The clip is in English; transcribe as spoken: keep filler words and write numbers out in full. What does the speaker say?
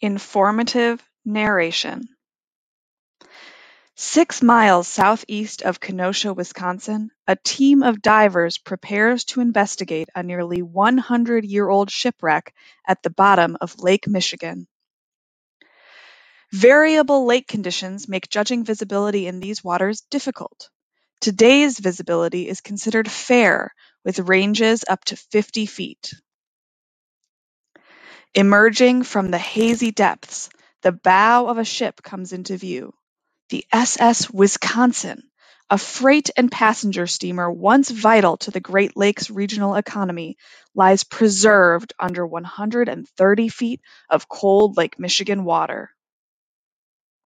Informative narration. Six miles southeast of Kenosha, Wisconsin, a team of divers prepares to investigate a nearly one hundred year old shipwreck at the bottom of Lake Michigan. Variable lake conditions make judging visibility in these waters difficult. Today's visibility is considered fair, with ranges up to fifty feet. Emerging from the hazy depths, the bow of a ship comes into view. The S S Wisconsin, a freight and passenger steamer once vital to the Great Lakes regional economy, lies preserved under one hundred thirty feet of cold Lake Michigan water.